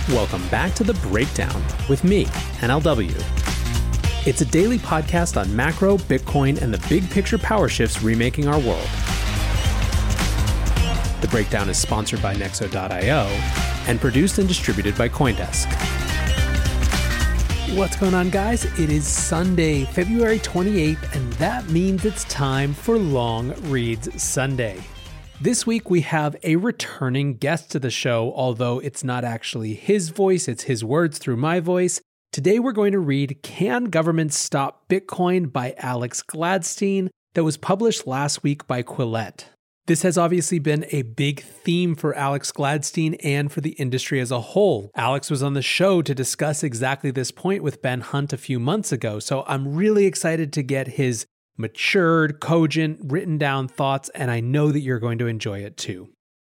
Welcome back to The Breakdown with me, NLW. It's a daily podcast on macro, Bitcoin, and the big picture power shifts remaking our world. The Breakdown is sponsored by Nexo.io and produced and distributed by CoinDesk. What's going on, guys? It is Sunday, February 28th, and that means it's time for Long Reads Sunday. This week we have a returning guest to the show, although it's not actually his voice, it's his words through my voice. Today we're going to read Can Governments Stop Bitcoin by Alex Gladstein that was published last week by Quillette. This has obviously been a big theme for Alex Gladstein and for the industry as a whole. Alex was on the show to discuss exactly this point with Ben Hunt a few months ago, so I'm really excited to get his matured, cogent, written down thoughts, and I know that you're going to enjoy it too.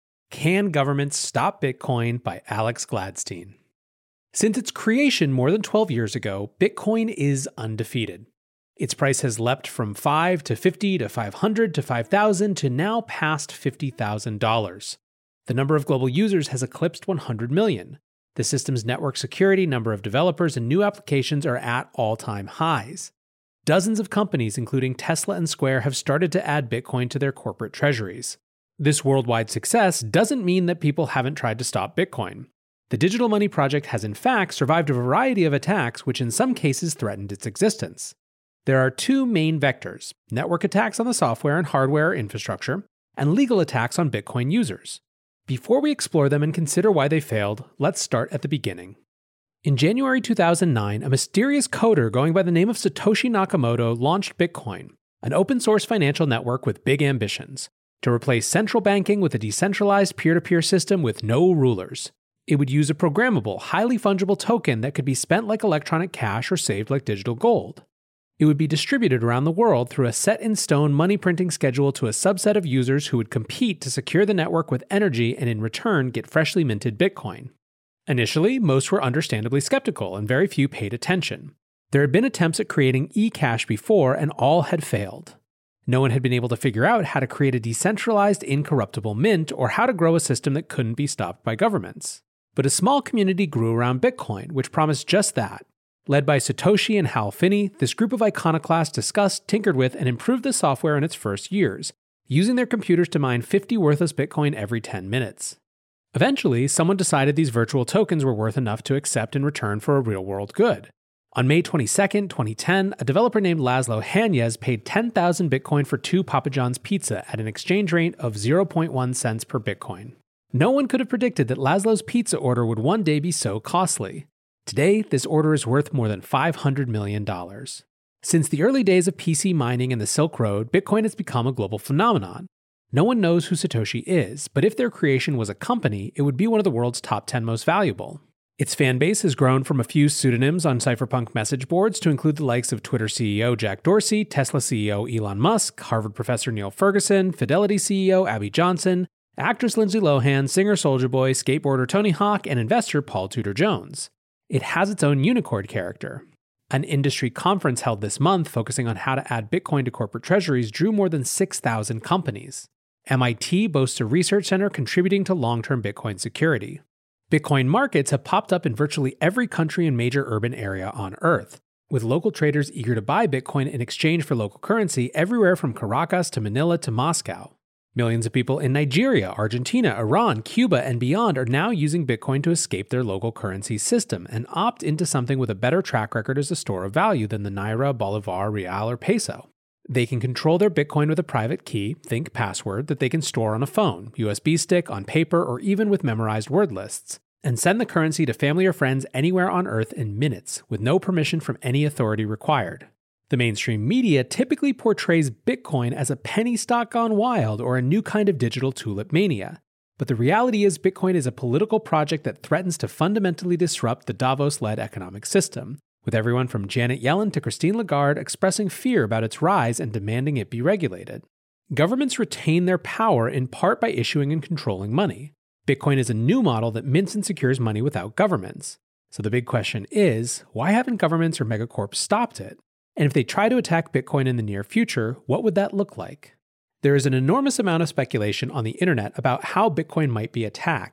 Can Governments Stop Bitcoin by Alex Gladstein. Since its creation more than 12 years ago, Bitcoin is undefeated. Its price has leapt from $5 to $50 to $500 to $5,000 to now past $50,000. The number of global users has eclipsed 100 million. The system's network security, number of developers, and new applications are at all-time highs. Dozens of companies, including Tesla and Square, have started to add Bitcoin to their corporate treasuries. This worldwide success doesn't mean that people haven't tried to stop Bitcoin. The Digital Money Project has in fact survived a variety of attacks which in some cases threatened its existence. There are two main vectors: network attacks on the software and hardware infrastructure, and legal attacks on Bitcoin users. Before we explore them and consider why they failed, let's start at the beginning. In January 2009, a mysterious coder going by the name of Satoshi Nakamoto launched Bitcoin, an open-source financial network with big ambitions, to replace central banking with a decentralized peer-to-peer system with no rulers. It would use a programmable, highly fungible token that could be spent like electronic cash or saved like digital gold. It would be distributed around the world through a set-in-stone money printing schedule to a subset of users who would compete to secure the network with energy and in return get freshly minted Bitcoin. Initially, most were understandably skeptical and very few paid attention. There had been attempts at creating eCash before and all had failed. No one had been able to figure out how to create a decentralized, incorruptible mint or how to grow a system that couldn't be stopped by governments. But a small community grew around Bitcoin, which promised just that. Led by Satoshi and Hal Finney, this group of iconoclasts discussed, tinkered with, and improved the software in its first years, using their computers to mine 50 worthless Bitcoin every 10 minutes. Eventually, someone decided these virtual tokens were worth enough to accept in return for a real-world good. On May 22, 2010, a developer named Laszlo Hanyecz paid 10,000 Bitcoin for 2 Papa John's pizza at an exchange rate of 0.1 cents per Bitcoin. No one could have predicted that Laszlo's pizza order would one day be so costly. Today, this order is worth more than $500 million. Since the early days of PC mining and the Silk Road, Bitcoin has become a global phenomenon. No one knows who Satoshi is, but if their creation was a company, it would be one of the world's top 10 most valuable. Its fan base has grown from a few pseudonyms on cypherpunk message boards to include the likes of Twitter CEO Jack Dorsey, Tesla CEO Elon Musk, Harvard professor Neil Ferguson, Fidelity CEO Abby Johnson, actress Lindsay Lohan, singer Soulja Boy, skateboarder Tony Hawk, and investor Paul Tudor Jones. It has its own unicorn character. An industry conference held this month focusing on how to add Bitcoin to corporate treasuries drew more than 6,000 companies. MIT boasts a research center contributing to long-term Bitcoin security. Bitcoin markets have popped up in virtually every country and major urban area on Earth, with local traders eager to buy Bitcoin in exchange for local currency everywhere from Caracas to Manila to Moscow. Millions of people in Nigeria, Argentina, Iran, Cuba, and beyond are now using Bitcoin to escape their local currency system and opt into something with a better track record as a store of value than the Naira, Bolivar, Real, or Peso. They can control their Bitcoin with a private key, think password, that they can store on a phone, USB stick, on paper, or even with memorized word lists, and send the currency to family or friends anywhere on Earth in minutes, with no permission from any authority required. The mainstream media typically portrays Bitcoin as a penny stock gone wild or a new kind of digital tulip mania. But the reality is Bitcoin is a political project that threatens to fundamentally disrupt the Davos-led economic system, with everyone from Janet Yellen to Christine Lagarde expressing fear about its rise and demanding it be regulated. Governments retain their power in part by issuing and controlling money. Bitcoin is a new model that mints and secures money without governments. So the big question is, why haven't governments or megacorps stopped it? And if they try to attack Bitcoin in the near future, what would that look like? There is an enormous amount of speculation on the internet about how Bitcoin might be attacked.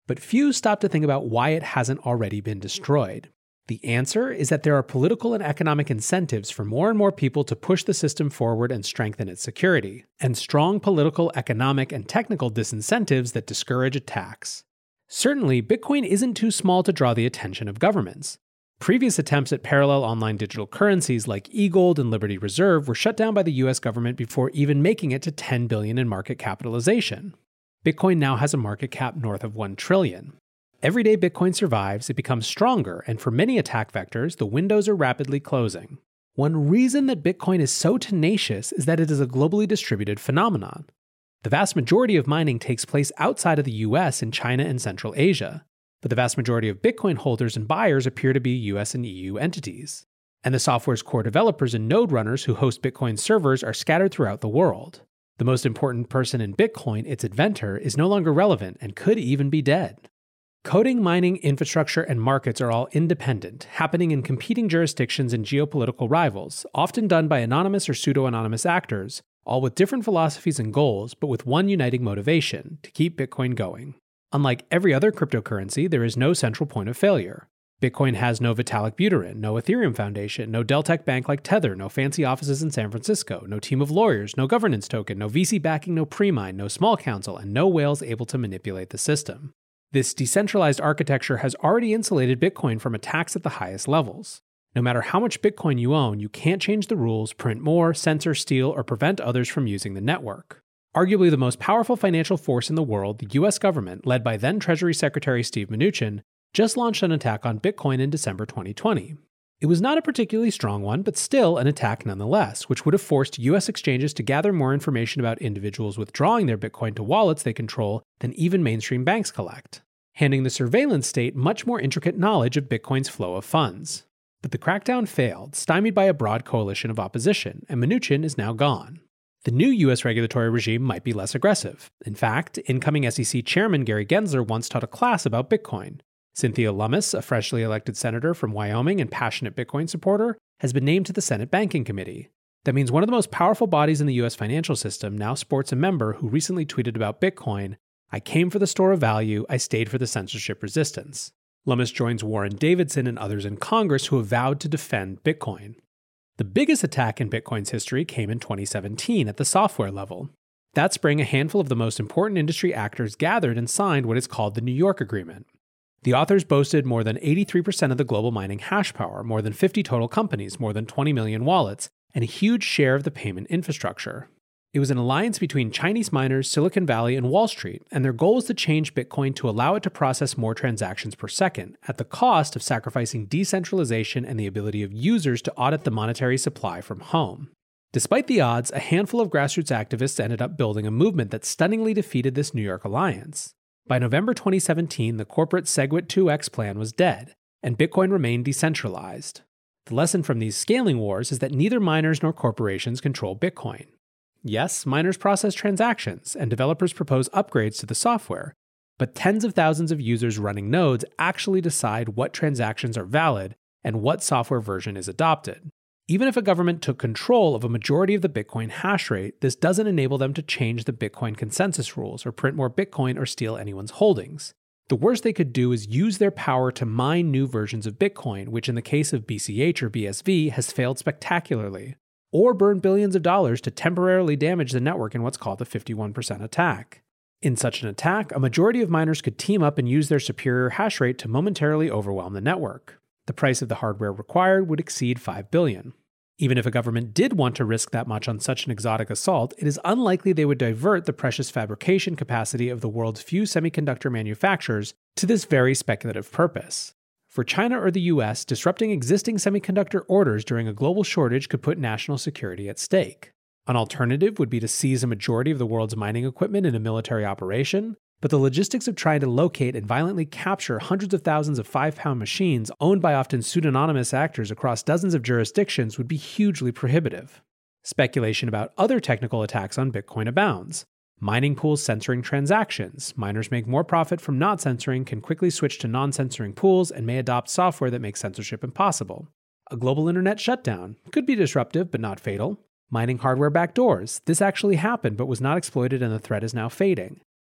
But few stop to think about why it hasn't already been destroyed. The answer is that there are political and economic incentives for more and more people to push the system forward and strengthen its security, and strong political, economic, and technical disincentives that discourage attacks. Certainly, Bitcoin isn't too small to draw the attention of governments. Previous attempts at parallel online digital currencies like eGold and Liberty Reserve were shut down by the US government before even making it to $10 billion in market capitalization. Bitcoin now has a market cap north of $1 trillion. Every day Bitcoin survives, it becomes stronger, and for many attack vectors, the windows are rapidly closing. One reason that Bitcoin is so tenacious is that it is a globally distributed phenomenon. The vast majority of mining takes place outside of the US in China and Central Asia, but the vast majority of Bitcoin holders and buyers appear to be US and EU entities. And the software's core developers and node runners who host Bitcoin servers are scattered throughout the world. The most important person in Bitcoin, its inventor, is no longer relevant and could even be dead. Coding, mining, infrastructure, and markets are all independent, happening in competing jurisdictions and geopolitical rivals, often done by anonymous or pseudo-anonymous actors, all with different philosophies and goals, but with one uniting motivation: to keep Bitcoin going. Unlike every other cryptocurrency, there is no central point of failure. Bitcoin has no Vitalik Buterin, no Ethereum Foundation, no Deltec Bank like Tether, no fancy offices in San Francisco, no team of lawyers, no governance token, no VC backing, no pre-mine, no small council, and no whales able to manipulate the system. This decentralized architecture has already insulated Bitcoin from attacks at the highest levels. No matter how much Bitcoin you own, you can't change the rules, print more, censor, steal, or prevent others from using the network. Arguably the most powerful financial force in the world, the US government, led by then Treasury Secretary Steve Mnuchin, just launched an attack on Bitcoin in December 2020. It was not a particularly strong one, but still an attack nonetheless, which would have forced US exchanges to gather more information about individuals withdrawing their Bitcoin to wallets they control than even mainstream banks collect, handing the surveillance state much more intricate knowledge of Bitcoin's flow of funds. But the crackdown failed, stymied by a broad coalition of opposition, and Mnuchin is now gone. The new US regulatory regime might be less aggressive. In fact, incoming SEC Chairman Gary Gensler once taught a class about Bitcoin. Cynthia Lummis, a freshly elected senator from Wyoming and passionate Bitcoin supporter, has been named to the Senate Banking Committee. That means one of the most powerful bodies in the US financial system now sports a member who recently tweeted about Bitcoin, "I came for the store of value, I stayed for the censorship resistance." Lummis joins Warren Davidson and others in Congress who have vowed to defend Bitcoin. The biggest attack in Bitcoin's history came in 2017 at the software level. That spring, a handful of the most important industry actors gathered and signed what is called the New York Agreement. The authors boasted more than 83% of the global mining hash power, more than 50 total companies, more than 20 million wallets, and a huge share of the payment infrastructure. It was an alliance between Chinese miners, Silicon Valley, and Wall Street, and their goal was to change Bitcoin to allow it to process more transactions per second, at the cost of sacrificing decentralization and the ability of users to audit the monetary supply from home. Despite the odds, a handful of grassroots activists ended up building a movement that stunningly defeated this New York alliance. By November 2017, the corporate SegWit2x plan was dead, and Bitcoin remained decentralized. The lesson from these scaling wars is that neither miners nor corporations control Bitcoin. Yes, miners process transactions, and developers propose upgrades to the software, but tens of thousands of users running nodes actually decide what transactions are valid and what software version is adopted. Even if a government took control of a majority of the Bitcoin hash rate, this doesn't enable them to change the Bitcoin consensus rules or print more Bitcoin or steal anyone's holdings. The worst they could do is use their power to mine new versions of Bitcoin, which in the case of BCH or BSV has failed spectacularly, or burn billions of dollars to temporarily damage the network in what's called the 51% attack. In such an attack, a majority of miners could team up and use their superior hash rate to momentarily overwhelm the network. The price of the hardware required would exceed $5 billion. Even if a government did want to risk that much on such an exotic assault, it is unlikely they would divert the precious fabrication capacity of the world's few semiconductor manufacturers to this very speculative purpose. For China or the US, disrupting existing semiconductor orders during a global shortage could put national security at stake. An alternative would be to seize a majority of the world's mining equipment in a military operation, but the logistics of trying to locate and violently capture hundreds of thousands of 5-pound machines owned by often pseudonymous actors across dozens of jurisdictions would be hugely prohibitive. Speculation about other technical attacks on Bitcoin abounds. Mining pools censoring transactions. Miners make more profit from not censoring, can quickly switch to non-censoring pools, and may adopt software that makes censorship impossible. A global internet shutdown. Could be disruptive, but not fatal. Mining hardware backdoors. This actually happened, but was not exploited and the threat is now fading.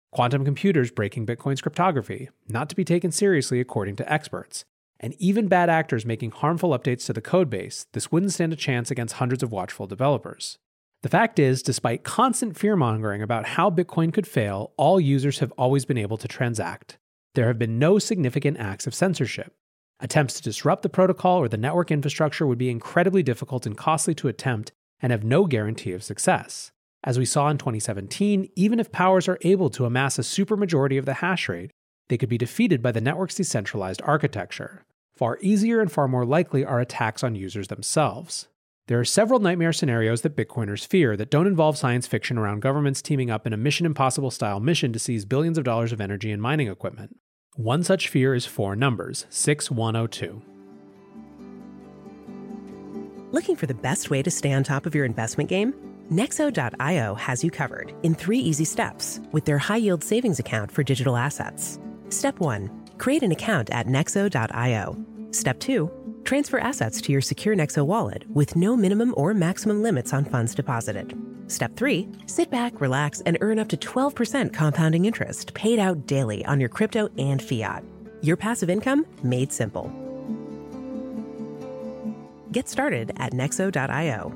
quantum computers breaking Bitcoin's cryptography, not to be taken seriously according to experts, and even bad actors making harmful updates to the codebase, this wouldn't stand a chance against hundreds of watchful developers. The fact is, despite constant fear-mongering about how Bitcoin could fail, all users have always been able to transact. There have been no significant acts of censorship. Attempts to disrupt the protocol or the network infrastructure would be incredibly difficult and costly to attempt and have no guarantee of success. As we saw in 2017, even if powers are able to amass a supermajority of the hash rate, they could be defeated by the network's decentralized architecture. Far easier and far more likely are attacks on users themselves. There are several nightmare scenarios that Bitcoiners fear that don't involve science fiction around governments teaming up in a Mission Impossible-style mission to seize billions of dollars of energy and mining equipment. One such fear is 4 numbers, 6102. Looking for the best way to stay on top of your investment game? Nexo.io has you covered in 3 easy steps with their high-yield savings account for digital assets. Step 1. Create an account at Nexo.io. Step 2. Transfer assets to your secure Nexo wallet with no minimum or maximum limits on funds deposited. Step 3. Sit back, relax, and earn up to 12% compounding interest paid out daily on your crypto and fiat. Your passive income made simple. Get started at Nexo.io.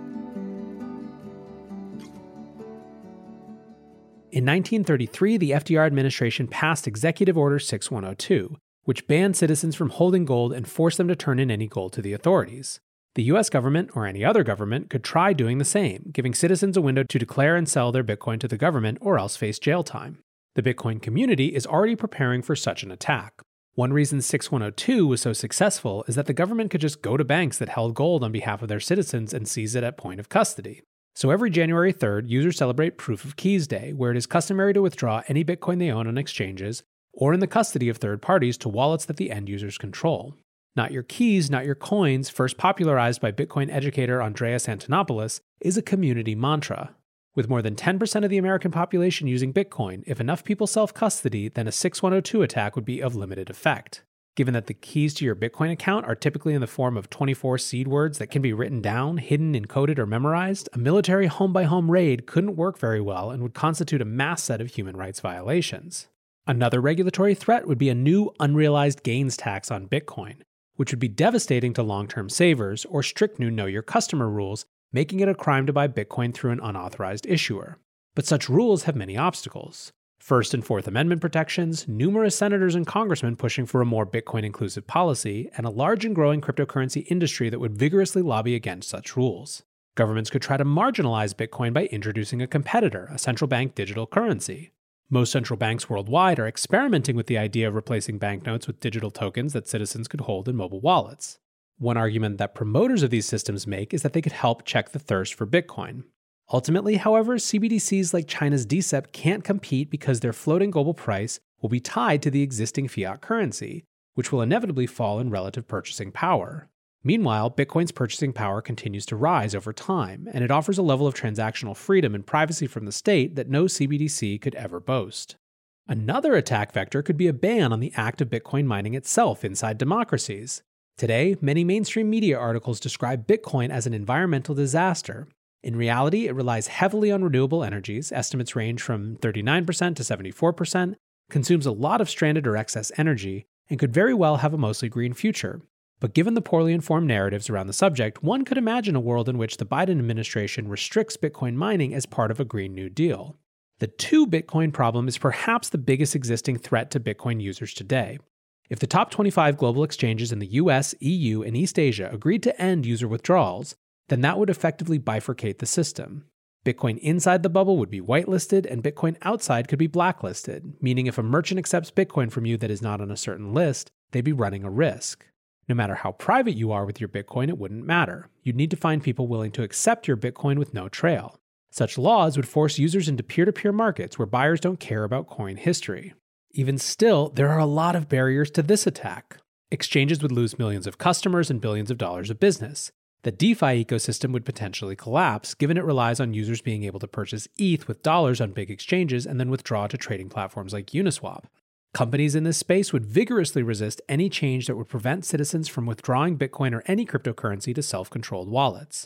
In 1933, the FDR administration passed Executive Order 6102, which banned citizens from holding gold and forced them to turn in any gold to the authorities. The US government, or any other government, could try doing the same, giving citizens a window to declare and sell their Bitcoin to the government or else face jail time. The Bitcoin community is already preparing for such an attack. One reason 6102 was so successful is that the government could just go to banks that held gold on behalf of their citizens and seize it at point of custody. So every January 3rd, users celebrate Proof of Keys Day, where it is customary to withdraw any Bitcoin they own on exchanges or in the custody of third parties to wallets that the end users control. Not your keys, not your coins, first popularized by Bitcoin educator Andreas Antonopoulos, is a community mantra. With more than 10% of the American population using Bitcoin, if enough people self-custody, then a 6102 attack would be of limited effect. Given that the keys to your Bitcoin account are typically in the form of 24 seed words that can be written down, hidden, encoded, or memorized, a military home-by-home raid couldn't work very well and would constitute a mass set of human rights violations. Another regulatory threat would be a new unrealized gains tax on Bitcoin, which would be devastating to long-term savers, or strict new Know Your Customer rules, making it a crime to buy Bitcoin through an unauthorized issuer. But such rules have many obstacles. First and Fourth Amendment protections, numerous senators and congressmen pushing for a more Bitcoin-inclusive policy, and a large and growing cryptocurrency industry that would vigorously lobby against such rules. Governments could try to marginalize Bitcoin by introducing a competitor, a central bank digital currency. Most central banks worldwide are experimenting with the idea of replacing banknotes with digital tokens that citizens could hold in mobile wallets. One argument that promoters of these systems make is that they could help check the thirst for Bitcoin. Ultimately, however, CBDCs like China's DCEP can't compete because their floating global price will be tied to the existing fiat currency, which will inevitably fall in relative purchasing power. Meanwhile, Bitcoin's purchasing power continues to rise over time, and it offers a level of transactional freedom and privacy from the state that no CBDC could ever boast. Another attack vector could be a ban on the act of Bitcoin mining itself inside democracies. Today, many mainstream media articles describe Bitcoin as an environmental disaster. In reality, it relies heavily on renewable energies, estimates range from 39% to 74%, consumes a lot of stranded or excess energy, and could very well have a mostly green future. But given the poorly informed narratives around the subject, one could imagine a world in which the Biden administration restricts Bitcoin mining as part of a Green New Deal. The 2 Bitcoin problem is perhaps the biggest existing threat to Bitcoin users today. If the top 25 global exchanges in the US, EU, and East Asia agreed to end user withdrawals, then that would effectively bifurcate the system. Bitcoin inside the bubble would be whitelisted, and Bitcoin outside could be blacklisted, meaning if a merchant accepts Bitcoin from you that is not on a certain list, they'd be running a risk. No matter how private you are with your Bitcoin, it wouldn't matter. You'd need to find people willing to accept your Bitcoin with no trail. Such laws would force users into peer-to-peer markets where buyers don't care about coin history. Even still, there are a lot of barriers to this attack. Exchanges would lose millions of customers and billions of dollars of business. The DeFi ecosystem would potentially collapse, given it relies on users being able to purchase ETH with dollars on big exchanges and then withdraw to trading platforms like Uniswap. Companies in this space would vigorously resist any change that would prevent citizens from withdrawing Bitcoin or any cryptocurrency to self-controlled wallets.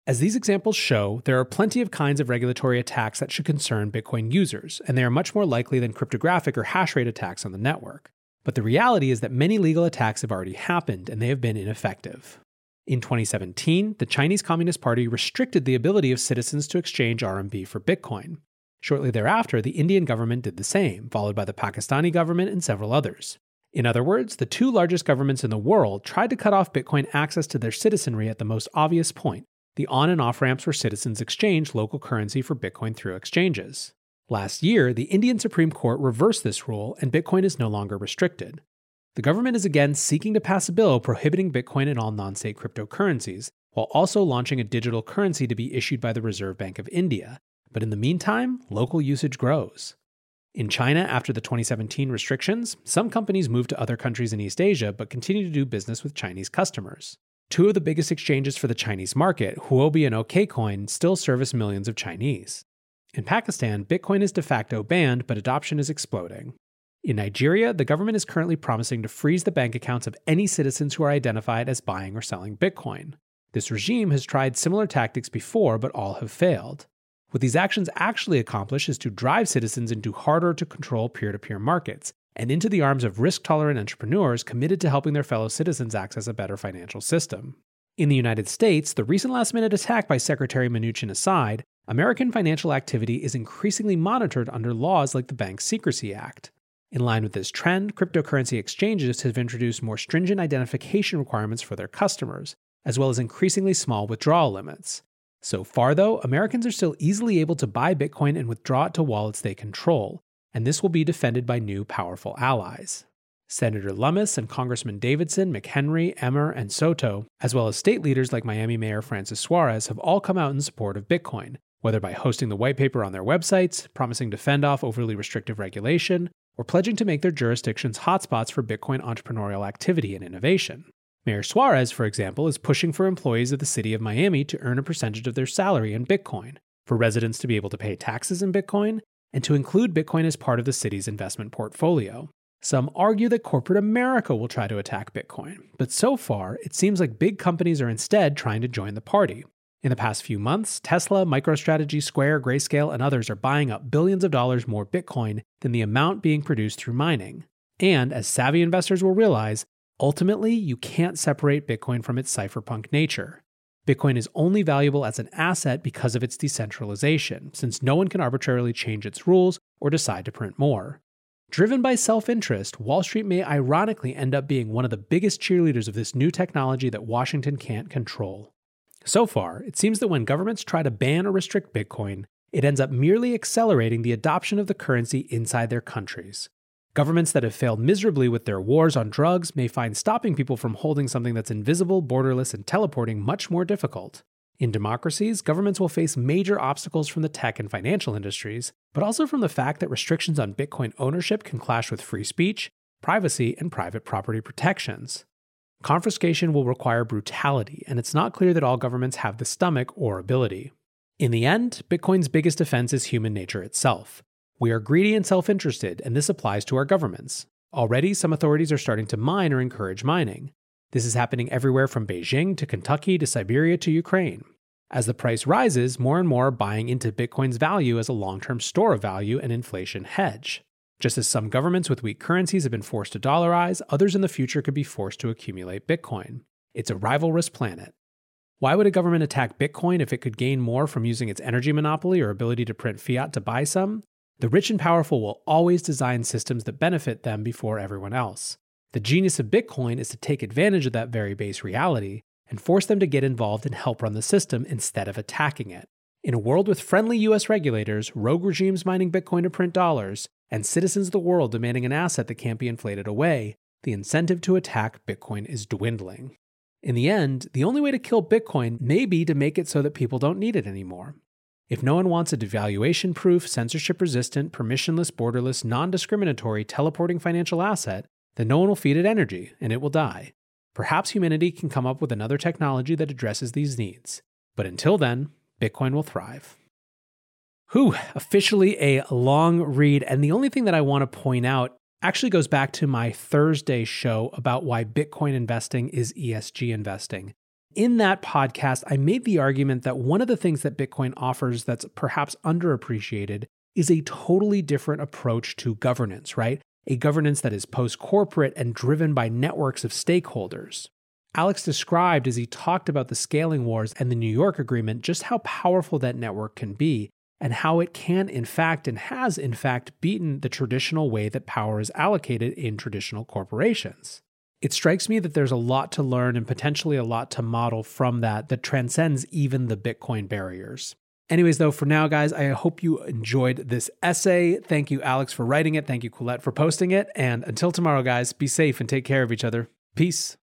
As these examples show, there are plenty of kinds of regulatory attacks that should concern Bitcoin users, and they are much more likely than cryptographic or hash rate attacks on the network. But the reality is that many legal attacks have already happened, and they have been ineffective. In 2017, the Chinese Communist Party restricted the ability of citizens to exchange RMB for Bitcoin. Shortly thereafter, the Indian government did the same, followed by the Pakistani government and several others. In other words, the two largest governments in the world tried to cut off Bitcoin access to their citizenry at the most obvious point, the on and off ramps where citizens exchange local currency for Bitcoin through exchanges. Last year, the Indian Supreme Court reversed this rule, and Bitcoin is no longer restricted. The government is again seeking to pass a bill prohibiting Bitcoin and all non-state cryptocurrencies, while also launching a digital currency to be issued by the Reserve Bank of India. But in the meantime, local usage grows. In China, after the 2017 restrictions, some companies moved to other countries in East Asia but continue to do business with Chinese customers. Two of the biggest exchanges for the Chinese market, Huobi and OKCoin, still service millions of Chinese. In Pakistan, Bitcoin is de facto banned, but adoption is exploding. In Nigeria, the government is currently promising to freeze the bank accounts of any citizens who are identified as buying or selling Bitcoin. This regime has tried similar tactics before, but all have failed. What these actions actually accomplish is to drive citizens into harder-to-control peer-to-peer markets, and into the arms of risk-tolerant entrepreneurs committed to helping their fellow citizens access a better financial system. In the United States, the recent last-minute attack by Secretary Mnuchin aside, American financial activity is increasingly monitored under laws like the Bank Secrecy Act. In line with this trend, cryptocurrency exchanges have introduced more stringent identification requirements for their customers, as well as increasingly small withdrawal limits. So far, though, Americans are still easily able to buy Bitcoin and withdraw it to wallets they control, and this will be defended by new powerful allies. Senator Lummis and Congressman Davidson, McHenry, Emmer, and Soto, as well as state leaders like Miami Mayor Francis Suarez, have all come out in support of Bitcoin, whether by hosting the white paper on their websites, promising to fend off overly restrictive regulation, or pledging to make their jurisdictions hotspots for Bitcoin entrepreneurial activity and innovation. Mayor Suarez, for example, is pushing for employees of the city of Miami to earn a percentage of their salary in Bitcoin, for residents to be able to pay taxes in Bitcoin, and to include Bitcoin as part of the city's investment portfolio. Some argue that corporate America will try to attack Bitcoin, but so far, it seems like big companies are instead trying to join the party. In the past few months, Tesla, MicroStrategy, Square, Grayscale, and others are buying up billions of dollars more Bitcoin than the amount being produced through mining. And as savvy investors will realize, ultimately, you can't separate Bitcoin from its cypherpunk nature. Bitcoin is only valuable as an asset because of its decentralization, since no one can arbitrarily change its rules or decide to print more. Driven by self-interest, Wall Street may ironically end up being one of the biggest cheerleaders of this new technology that Washington can't control. So far, it seems that when governments try to ban or restrict Bitcoin, it ends up merely accelerating the adoption of the currency inside their countries. Governments that have failed miserably with their wars on drugs may find stopping people from holding something that's invisible, borderless, and teleporting much more difficult. In democracies, governments will face major obstacles from the tech and financial industries, but also from the fact that restrictions on Bitcoin ownership can clash with free speech, privacy, and private property protections. Confiscation will require brutality, and it's not clear that all governments have the stomach or ability. In the end, Bitcoin's biggest defense is human nature itself. We are greedy and self-interested, and this applies to our governments. Already, some authorities are starting to mine or encourage mining. This is happening everywhere from Beijing to Kentucky to Siberia to Ukraine. As the price rises, more and more are buying into Bitcoin's value as a long-term store of value and inflation hedge. Just as some governments with weak currencies have been forced to dollarize, others in the future could be forced to accumulate Bitcoin. It's a rivalrous planet. Why would a government attack Bitcoin if it could gain more from using its energy monopoly or ability to print fiat to buy some? The rich and powerful will always design systems that benefit them before everyone else. The genius of Bitcoin is to take advantage of that very base reality and force them to get involved and help run the system instead of attacking it. In a world with friendly US regulators, rogue regimes mining Bitcoin to print dollars, and citizens of the world demanding an asset that can't be inflated away, the incentive to attack Bitcoin is dwindling. In the end, the only way to kill Bitcoin may be to make it so that people don't need it anymore. If no one wants a devaluation-proof, censorship-resistant, permissionless, borderless, non-discriminatory, teleporting financial asset, then no one will feed it energy, and it will die. Perhaps humanity can come up with another technology that addresses these needs. But until then, Bitcoin will thrive. Officially a long read, and the only thing that I want to point out actually goes back to my Thursday show about why Bitcoin investing is ESG investing. In that podcast, I made the argument that one of the things that Bitcoin offers that's perhaps underappreciated is a totally different approach to governance, right? A governance that is post-corporate and driven by networks of stakeholders. Alex described, as he talked about the scaling wars and the New York Agreement, just how powerful that network can be and how it can, in fact, and has, in fact, beaten the traditional way that power is allocated in traditional corporations. It strikes me that there's a lot to learn and potentially a lot to model from that transcends even the Bitcoin barriers. Anyways, though, for now, guys, I hope you enjoyed this essay. Thank you, Alex, for writing it. Thank you, Colette, for posting it. And until tomorrow, guys, be safe and take care of each other. Peace.